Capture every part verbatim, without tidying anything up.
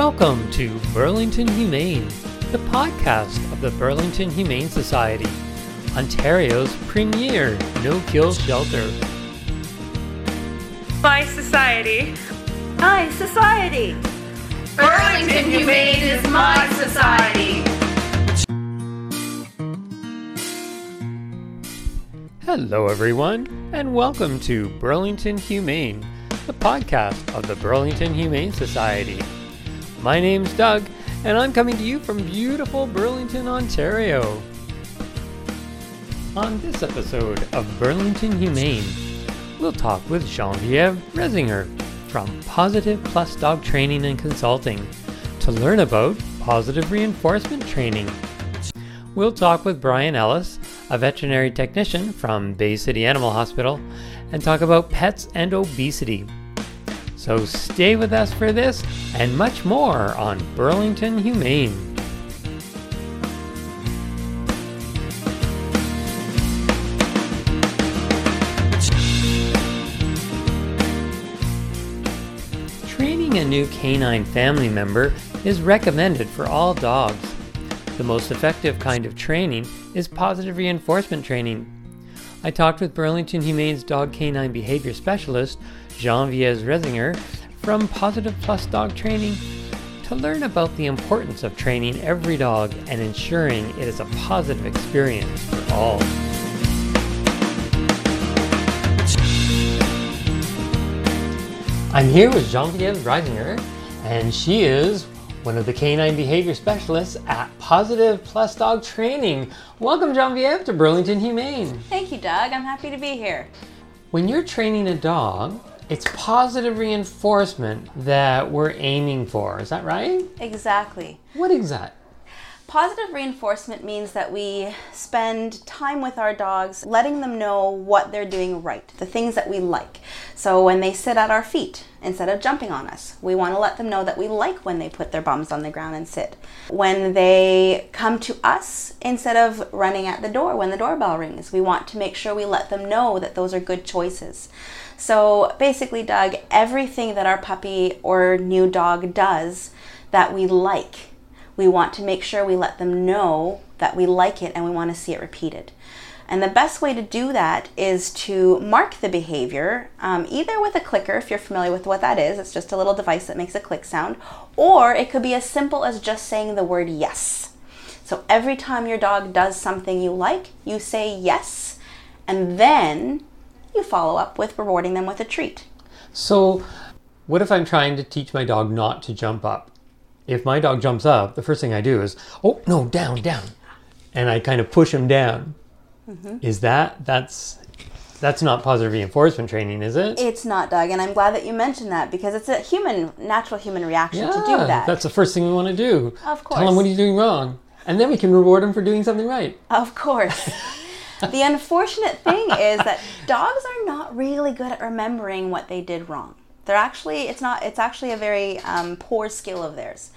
Welcome to Burlington Humane, the podcast of the Burlington Humane Society, Ontario's premier no-kill shelter. My society. My society. Burlington Humane is my society. Hello everyone, and welcome to Burlington Humane, the podcast of the Burlington Humane Society. My name's Doug, and I'm coming to you from beautiful Burlington, Ontario. On this episode of Burlington Humane, we'll talk with Geneviève Resinger from Positive Plus Dog Training and Consulting to learn about positive reinforcement training. We'll talk with Brian Ellis, a veterinary technician from Bay City Animal Hospital, and talk about pets and obesity. So stay with us for this and much more on Burlington Humane. Training a new canine family member is recommended for all dogs. The most effective kind of training is positive reinforcement training. I talked with Burlington Humane's dog canine behavior specialist, Geneviève Resinger, from Positive Plus Dog Training to learn about the importance of training every dog and ensuring it is a positive experience for all. I'm here with Geneviève Resinger, and she is one of the canine behavior specialists at Positive Plus Dog Training. Welcome, Geneviève, to Burlington Humane. Thank you, Doug. I'm happy to be here. When you're training a dog, it's positive reinforcement that we're aiming for. Is that right? Exactly. What is that? Positive reinforcement means that we spend time with our dogs, letting them know what they're doing right, the things that we like. So when they sit at our feet, instead of jumping on us, we want to let them know that we like when they put their bums on the ground and sit. When they come to us, instead of running at the door when the doorbell rings, we want to make sure we let them know that those are good choices. So basically, Doug, everything that our puppy or new dog does that we like, we want to make sure we let them know that we like it and we want to see it repeated. And the best way to do that is to mark the behavior, um, either with a clicker, if you're familiar with what that is. It's just a little device that makes a click sound. Or it could be as simple as just saying the word yes. So every time your dog does something you like, you say yes, and then you follow up with rewarding them with a treat. So what if I'm trying to teach my dog not to jump up? If my dog jumps up, the first thing I do is, oh, no, down, down. And I kind of push him down. Mm-hmm. Is that, that's, that's not positive reinforcement training, is it? It's not, Doug, and I'm glad that you mentioned that because it's a human, natural human reaction yeah, to do that. That's the first thing we want to do. Of course. Tell him what he's doing wrong. And then we can reward him for doing something right. Of course. The unfortunate thing is that dogs are not really good at remembering what they did wrong. They're actually, it's not, it's actually a very um, poor skill of theirs.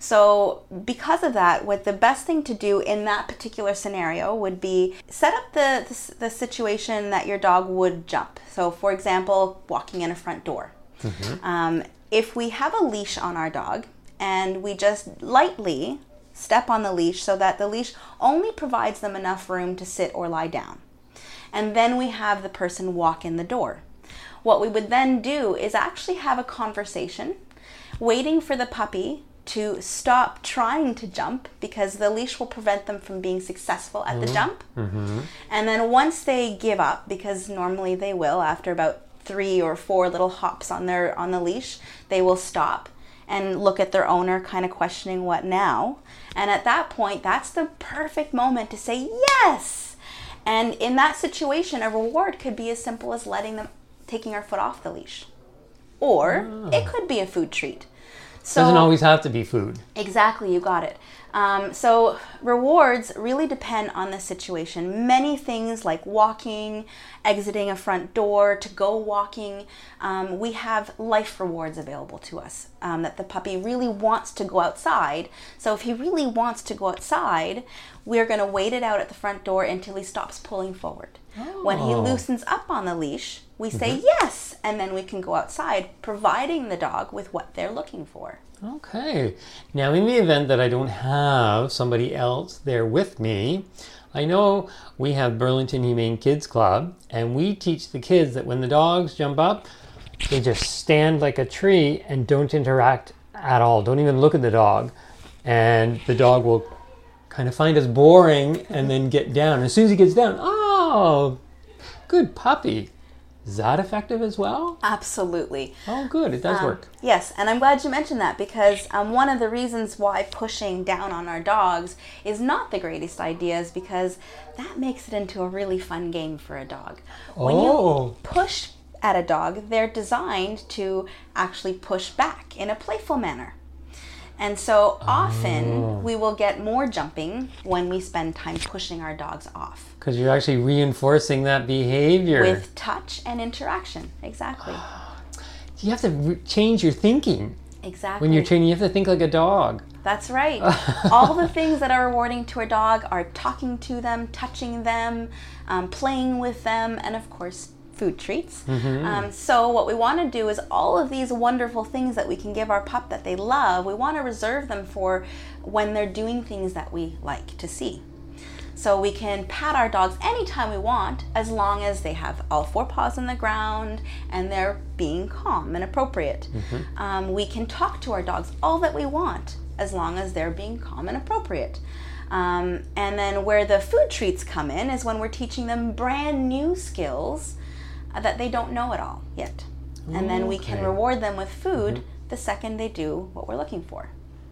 So because of that, what the best thing to do in that particular scenario would be set up the, the, the situation that your dog would jump. So for example, walking in a front door. Mm-hmm. Um, if we have a leash on our dog and we just lightly step on the leash so that the leash only provides them enough room to sit or lie down. And then we have the person walk in the door. What we would then do is actually have a conversation, waiting for the puppy to stop trying to jump because the leash will prevent them from being successful at mm-hmm. the jump. Mm-hmm. And then once they give up, because normally they will after about three or four little hops on their on the leash, they will stop and look at their owner kind of questioning what now. And at that point, that's the perfect moment to say yes. And in that situation, a reward could be as simple as letting them taking our foot off the leash. Or oh. it could be a food treat. So, doesn't always have to be food. Exactly, you got it. Um, so rewards really depend on the situation. Many things like walking, exiting a front door, to go walking, um, we have life rewards available to us um, that the puppy really wants to go outside. So if he really wants to go outside, we're going to wait it out at the front door until he stops pulling forward. Oh. When he loosens up on the leash, we say yes, and then we can go outside, providing the dog with what they're looking for. Okay. Now, in the event that I don't have somebody else there with me, I know we have Burlington Humane Kids Club, and we teach the kids that when the dogs jump up, they just stand like a tree and don't interact at all. Don't even look at the dog. And the dog will kind of find us boring and then get down. As soon as he gets down, oh, good puppy. Is that effective as well? Absolutely. Oh, good. It does Um, work. Yes, and I'm glad you mentioned that, because um, one of the reasons why pushing down on our dogs is not the greatest idea is because that makes it into a really fun game for a dog. When Oh. you push at a dog, they're designed to actually push back in a playful manner. And so often we will get more jumping when we spend time pushing our dogs off. Because you're actually reinforcing that behavior. With touch and interaction. Exactly. You have to re- change your thinking. Exactly. When you're training, you have to think like a dog. That's right. All the things that are rewarding to a dog are talking to them, touching them, um, playing with them, and of course, food treats. Mm-hmm. Um, so what we want to do is all of these wonderful things that we can give our pup that they love, we want to reserve them for when they're doing things that we like to see. So we can pat our dogs anytime we want, as long as they have all four paws on the ground and they're being calm and appropriate. Mm-hmm. Um, we can talk to our dogs all that we want, as long as they're being calm and appropriate. Um, and then where the food treats come in is when we're teaching them brand new skills that they don't know at all yet. And then we can Okay. reward them with food Mhm. the second they do what we're looking for.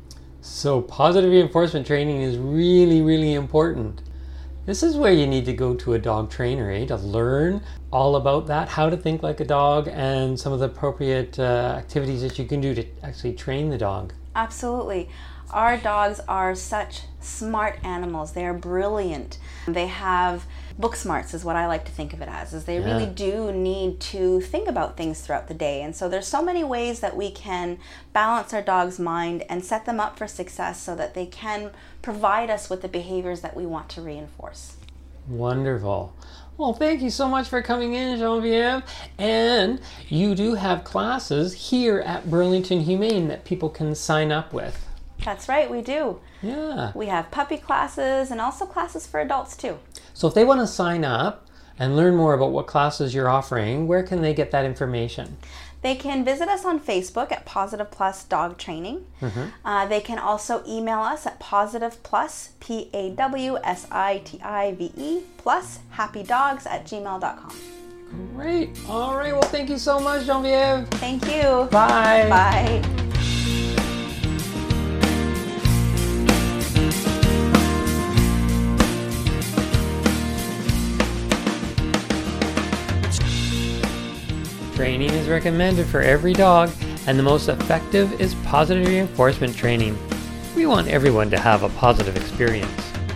So positive reinforcement training is really, really important. This is where you need to go to a dog trainer, eh, to learn all about that, how to think like a dog, and some of the appropriate uh, activities that you can do to actually train the dog. Absolutely. Our dogs are such smart animals. They are brilliant. They have book smarts is what I like to think of it as, is they Yeah. really do need to think about things throughout the day. And so there's so many ways that we can balance our dog's mind and set them up for success so that they can provide us with the behaviors that we want to reinforce. Wonderful. Well, thank you so much for coming in, Genevieve. And you do have classes here at Burlington Humane that people can sign up with. That's right, we do. Yeah. We have puppy classes and also classes for adults too. So if they want to sign up and learn more about what classes you're offering, where can they get that information? They can visit us on Facebook at Positive Plus Dog Training. Mm-hmm. Uh, they can also email us at Positive Plus, P A W S I T I V E, plus happy dogs at gmail dot com. Great. All right. Well, thank you so much, Genevieve. Thank you. Bye. Bye. Training is recommended for every dog, and the most effective is positive reinforcement training. We want everyone to have a positive experience.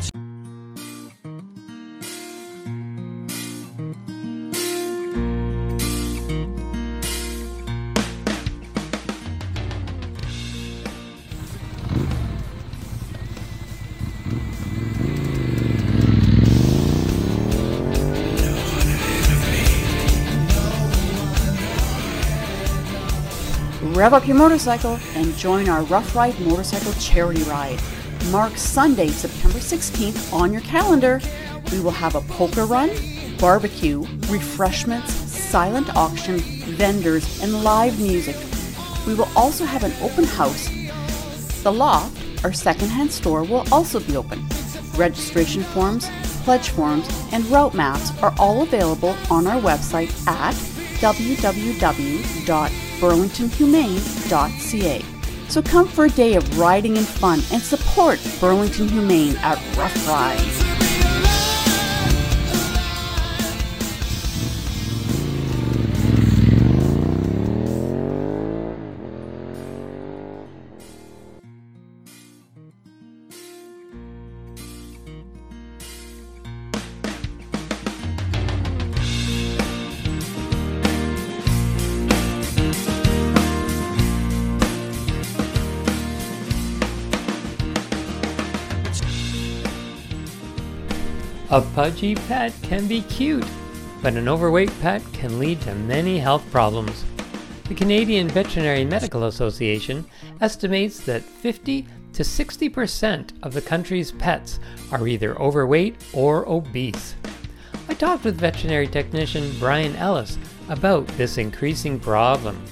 Rev up your motorcycle and join our Rough Ride Motorcycle Charity Ride. Mark Sunday, September sixteenth on your calendar. We will have a poker run, barbecue, refreshments, silent auction, vendors, and live music. We will also have an open house. The Loft, our secondhand store, will also be open. Registration forms, pledge forms, and route maps are all available on our website at w w w dot burlington humane dot c a. So come for a day of riding and fun and support Burlington Humane at Rough Ride. A pudgy pet can be cute, but an overweight pet can lead to many health problems. The Canadian Veterinary Medical Association estimates that fifty to sixty percent of the country's pets are either overweight or obese. I talked with veterinary technician Brian Ellis about this increasing problem.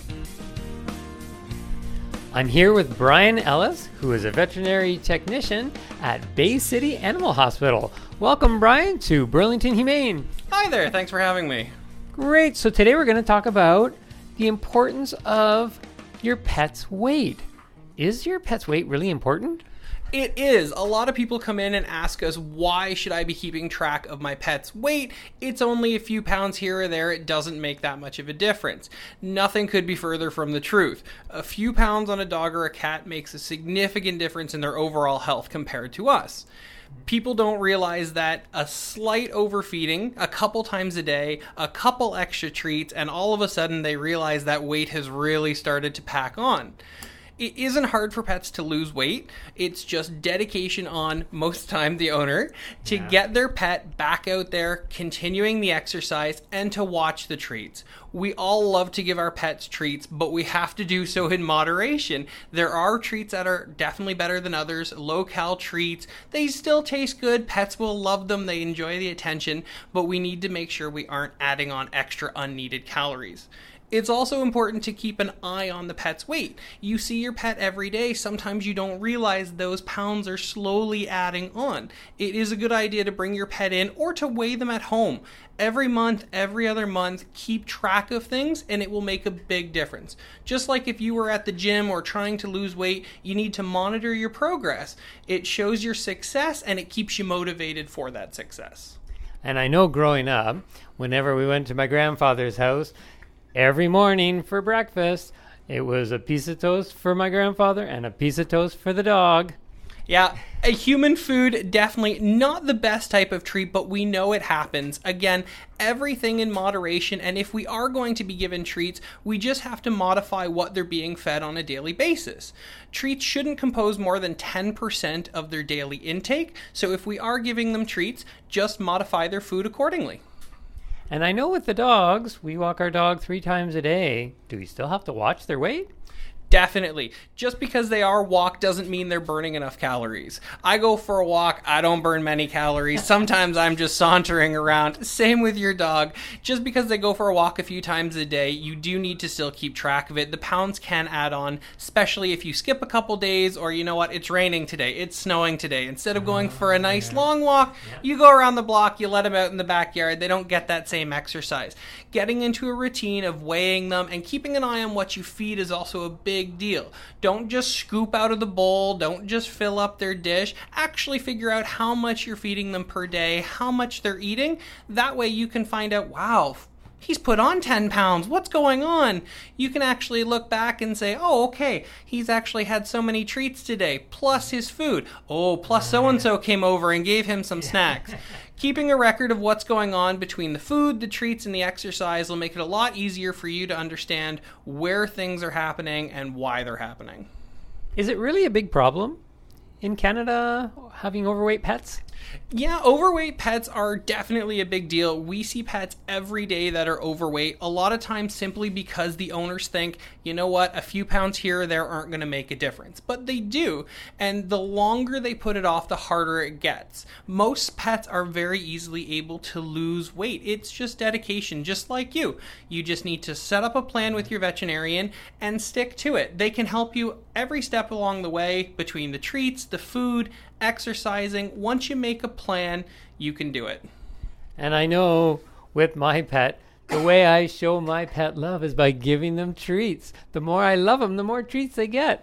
I'm here with Brian Ellis, who is a veterinary technician at Bay City Animal Hospital. Welcome, Brian, to Burlington Humane. Hi there, thanks for having me. Great. So today we're going to talk about the importance of your pet's weight. Is your pet's weight really important? It is. A lot of people come in and ask us, why should I be keeping track of my pet's weight? It's only a few pounds here or there. It doesn't make that much of a difference. Nothing could be further from the truth. A few pounds on a dog or a cat makes a significant difference in their overall health compared to us. People don't realize that a slight overfeeding, a couple times a day, a couple extra treats, and all of a sudden they realize that weight has really started to pack on. It isn't hard for pets to lose weight. It's just dedication on, most of the time, the owner to yeah. get their pet back out there, continuing the exercise, and to watch the treats. We all love to give our pets treats, but we have to do so in moderation. There are treats that are definitely better than others, low-cal treats. They still taste good. Pets will love them. They enjoy the attention, but we need to make sure we aren't adding on extra unneeded calories. It's also important to keep an eye on the pet's weight. You see your pet every day. Sometimes you don't realize those pounds are slowly adding on. It is a good idea to bring your pet in or to weigh them at home. Every month, every other month, keep track of things and it will make a big difference. Just like if you were at the gym or trying to lose weight, you need to monitor your progress. It shows your success and it keeps you motivated for that success. And I know growing up, whenever we went to my grandfather's house, every morning for breakfast, it was a piece of toast for my grandfather and a piece of toast for the dog. Yeah, a human food, definitely not the best type of treat, but we know it happens. Again, everything in moderation, and if we are going to be given treats, we just have to modify what they're being fed on a daily basis. Treats shouldn't compose more than ten percent of their daily intake, so if we are giving them treats, just modify their food accordingly. And I know with the dogs, we walk our dog three times a day. Do we still have to watch their weight? Definitely. Just because they are walked doesn't mean they're burning enough calories. I go for a walk, I don't burn many calories. Sometimes I'm just sauntering around. Same with your dog. Just because they go for a walk a few times a day, you do need to still keep track of it. The pounds can add on, especially if you skip a couple days or, you know what, it's raining today, it's snowing today. Instead of going for a nice long walk, you go around the block, you let them out in the backyard. They don't get that same exercise. Getting into a routine of weighing them and keeping an eye on what you feed is also a big Big deal. Don't just scoop out of the bowl. Don't just fill up their dish. Actually figure out how much you're feeding them per day, how much they're eating. That way you can find out, wow, he's put on ten pounds. What's going on? You can actually look back and say, oh, okay, he's actually had so many treats today, plus his food. Oh, plus so-and-so came over and gave him some snacks. Keeping a record of what's going on between the food, the treats, and the exercise will make it a lot easier for you to understand where things are happening and why they're happening. Is it really a big problem in Canada, having overweight pets? Yeah, overweight pets are definitely a big deal. We see pets every day that are overweight, a lot of times simply because the owners think, you know what, a few pounds here or there aren't going to make a difference. But they do, and the longer they put it off, the harder it gets. Most pets are very easily able to lose weight. It's just dedication, just like you. You just need to set up a plan with your veterinarian and stick to it. They can help you every step along the way between the treats, the food, exercising. Once you make a plan, you can do it. And I know with my pet, the way I show my pet love is by giving them treats. The more I love them, the more treats they get.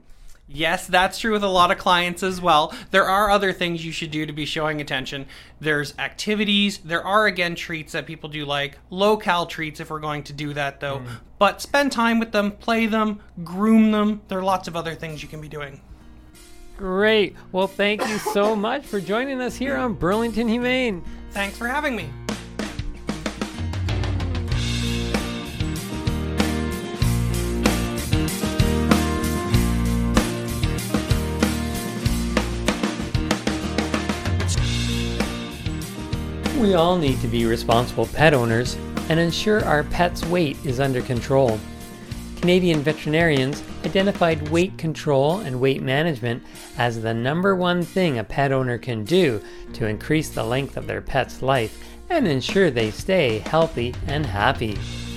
Yes, that's true with a lot of clients as well. There are other things you should do to be showing attention. There's activities. There are, again, treats that people do like. Low-cal treats if we're going to do that, though. Mm. But spend time with them, play them, groom them. There are lots of other things you can be doing. Great. Well, thank you so much for joining us here on Burlington Humane. Thanks for having me. We all need to be responsible pet owners and ensure our pet's weight is under control. Canadian veterinarians identified weight control and weight management as the number one thing a pet owner can do to increase the length of their pet's life and ensure they stay healthy and happy.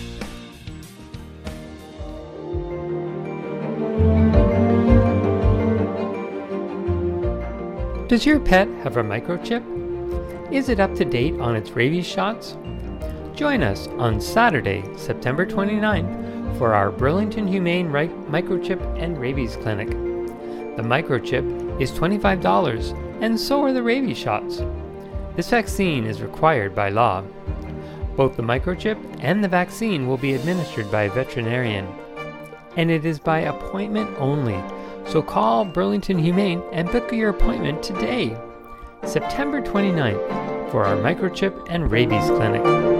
Does your pet have a microchip? Is it up to date on its rabies shots? Join us on Saturday, September twenty-ninth for our Burlington Humane Ri- Microchip and Rabies Clinic. The microchip is twenty-five dollars and so are the rabies shots. This vaccine is required by law. Both the microchip and the vaccine will be administered by a veterinarian. And it is by appointment only, so call Burlington Humane and book your appointment today, September twenty-ninth, for our microchip and rabies clinic.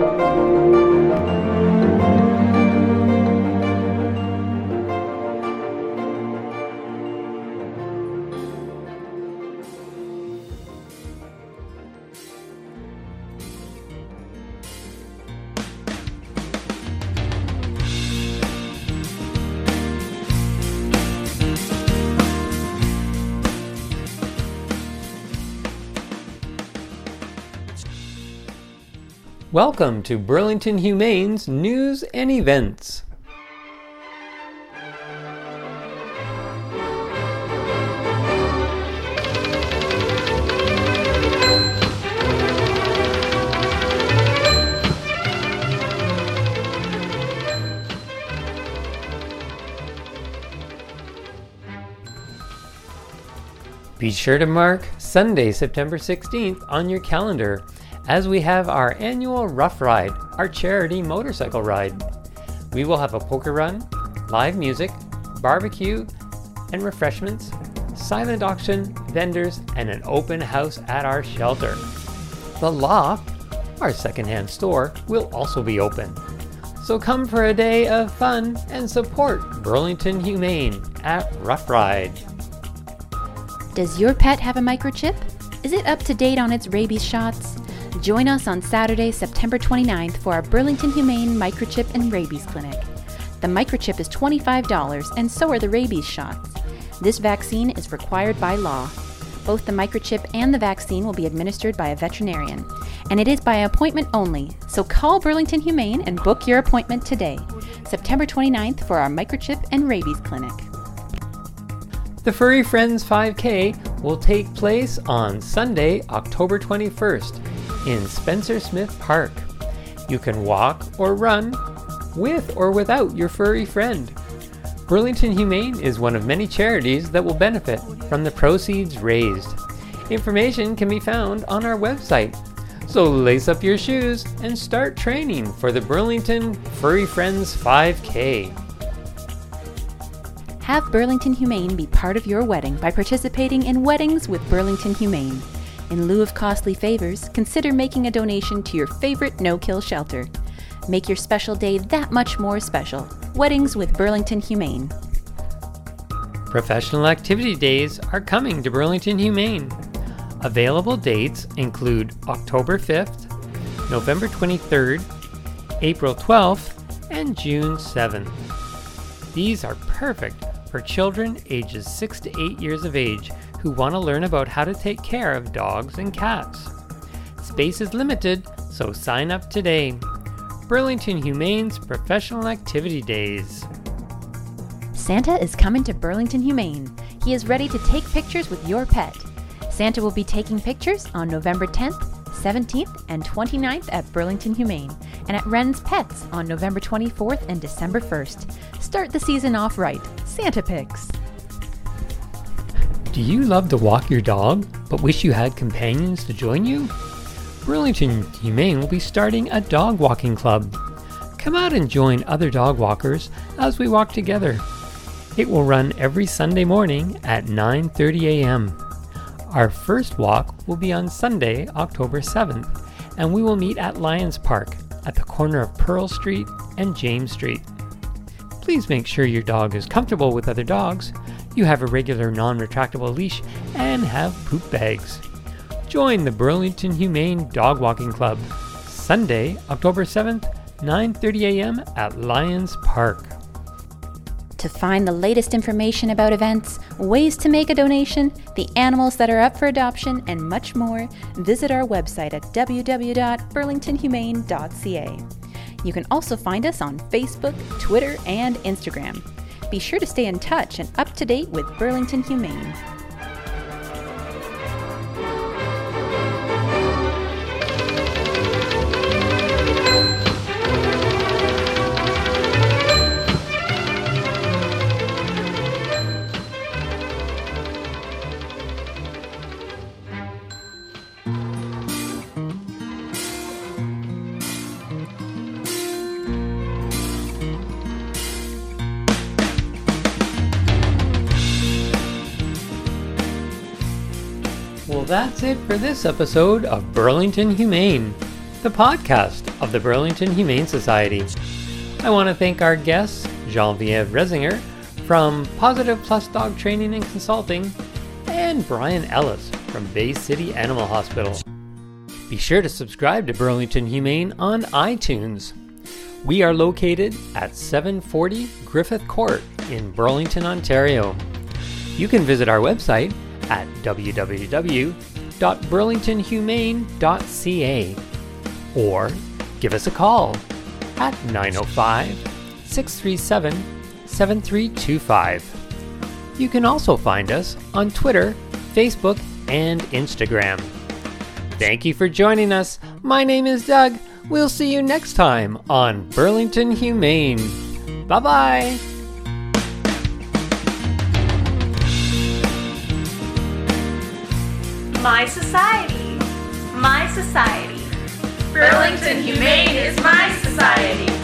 Welcome to Burlington Humane's News and Events. Be sure to mark Sunday, September sixteenth on your calendar, as we have our annual Rough Ride, our charity motorcycle ride. We will have a poker run, live music, barbecue and refreshments, silent auction, vendors, and an open house at our shelter. The Loft, our secondhand store, will also be open. So come for a day of fun and support Burlington Humane at Rough Ride. Does your pet have a microchip? Is it up to date on its rabies shots? Join us on Saturday, September twenty-ninth for our Burlington Humane Microchip and Rabies Clinic. The microchip is twenty-five dollars and so are the rabies shots. This vaccine is required by law. Both the microchip and the vaccine will be administered by a veterinarian, and it is by appointment only, so call Burlington Humane and book your appointment today, September twenty-ninth, for our Microchip and Rabies Clinic. The Furry Friends five K will take place on Sunday, October twenty-first in Spencer Smith Park. You can walk or run with or without your furry friend. Burlington Humane is one of many charities that will benefit from the proceeds raised. Information can be found on our website. So lace up your shoes and start training for the Burlington Furry Friends five K. Have Burlington Humane be part of your wedding by participating in Weddings with Burlington Humane. In lieu of costly favors, consider making a donation to your favorite no-kill shelter. Make your special day that much more special. Weddings with Burlington Humane. Professional activity days are coming to Burlington Humane. Available dates include October fifth, November twenty-third, April twelfth, and June seventh. These are perfect for children ages six to eight years of age who want to learn about how to take care of dogs and cats. Space is limited, so sign up today. Burlington Humane's Professional Activity Days. Santa is coming to Burlington Humane. He is ready to take pictures with your pet. Santa will be taking pictures on November tenth, seventeenth, and twenty-ninth at Burlington Humane, and at Wren's Pets on November twenty-fourth and December first. Start the season off right. Santa Pics. Do you love to walk your dog, but wish you had companions to join you? Burlington Humane will be starting a dog walking club. Come out and join other dog walkers as we walk together. It will run every Sunday morning at nine thirty a.m. Our first walk will be on Sunday, October seventh, and we will meet at Lions Park at the corner of Pearl Street and James Street. Please make sure your dog is comfortable with other dogs, you have a regular non-retractable leash, and have poop bags. join the Burlington Humane Dog Walking Club, Sunday, October seventh, nine thirty a.m. at Lions Park. To find the latest information about events, ways to make a donation, the animals that are up for adoption, and much more, visit our website at w w w dot burlington humane dot c a. You can also find us on Facebook, Twitter, and Instagram. Be sure to stay in touch and up to date with Burlington Humane. Well, that's it for this episode of Burlington Humane, the podcast of the Burlington Humane Society. I want to thank our guests, Genevieve Resinger from Positive Plus Dog Training and Consulting, and Brian Ellis from Bay City Animal Hospital. Be sure to subscribe to Burlington Humane on iTunes. We are located at seven forty Griffith Court in Burlington, Ontario. You can visit our website at w w w dot burlington humane dot c a or give us a call at nine oh five, six three seven, seven three two five. You can also find us on Twitter, Facebook, and Instagram. Thank you for joining us. My name is Doug. We'll see you next time on Burlington Humane. Bye-bye. My society. My society. Burlington Humane is my society.